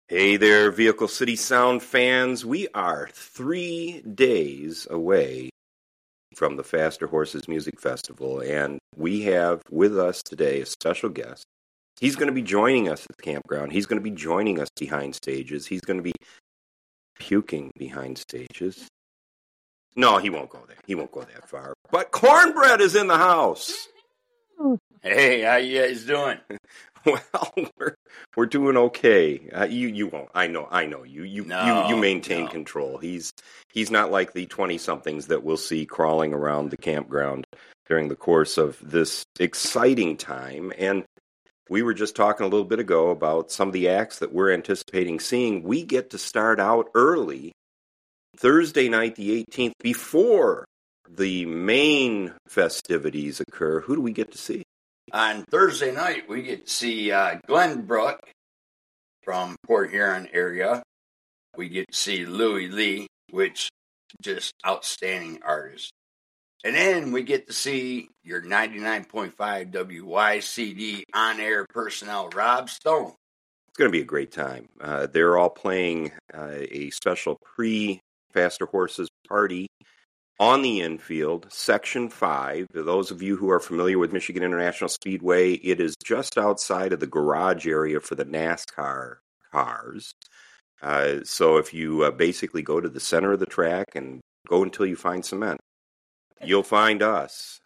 Hey there, Vehicle City Sound fans. We are 3 days away from the Faster Horses Music Festival, and we have with us today a special guest. He's going to be joining us at the campground. He's going to be joining us behind stages. He's going to be puking behind stages. No, he won't go there. He won't go that far. But Cornbread is in the house. Hey, how you guys doing? Well, we're doing okay. You won't. I know. You maintain control. He's not like the 20-somethings that we'll see crawling around the campground during the course of this exciting time. And we were just talking a little bit ago about some of the acts that we're anticipating seeing. We get to start out early Thursday night, the 18th, before the main festivities occur. Who do we get to see? On Thursday night, we get to see Glenn Brook from Port Huron area. We get to see Louie Lee, which just outstanding artist. And then we get to see your 99.5 WYCD on-air personnel, Rob Stone. It's going to be a great time. They're all playing a special pre-Faster Horses party on the infield, Section 5. For those of you who are familiar with Michigan International Speedway, it is just outside of the garage area for the NASCAR cars. So if you basically go to the center of the track and go until you find cement, you'll find us.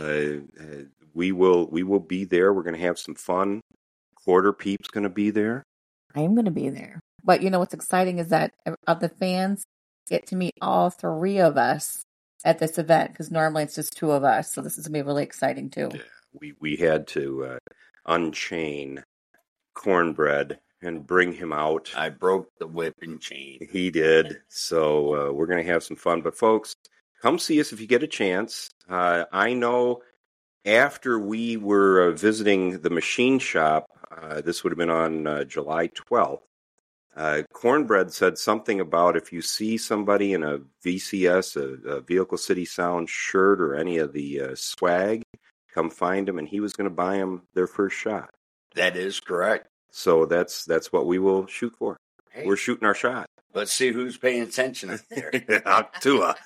We will be there. We're going to have some fun. Quarter Peep's going to be there. I'm going to be there. But you know what's exciting is that of the fans get to meet all three of us at this event, because normally it's just two of us. So this is going to be really exciting too. Yeah, we had to unchain Cornbread and bring him out. I broke the whip and chain. He did. So we're going to have some fun. But folks, come see us if you get a chance. I know after we were visiting the machine shop, this would have been on July 12th, Cornbread said something about if you see somebody in a VCS, a Vehicle City Sound shirt or any of the swag, come find him, and he was going to buy them their first shot. That is correct. So that's what we will shoot for. Hey, we're shooting our shot. Let's see who's paying attention up there. Tua.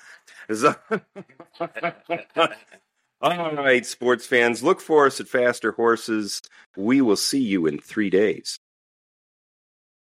All right, sports fans, look for us at Faster Horses. We will see you in 3 days.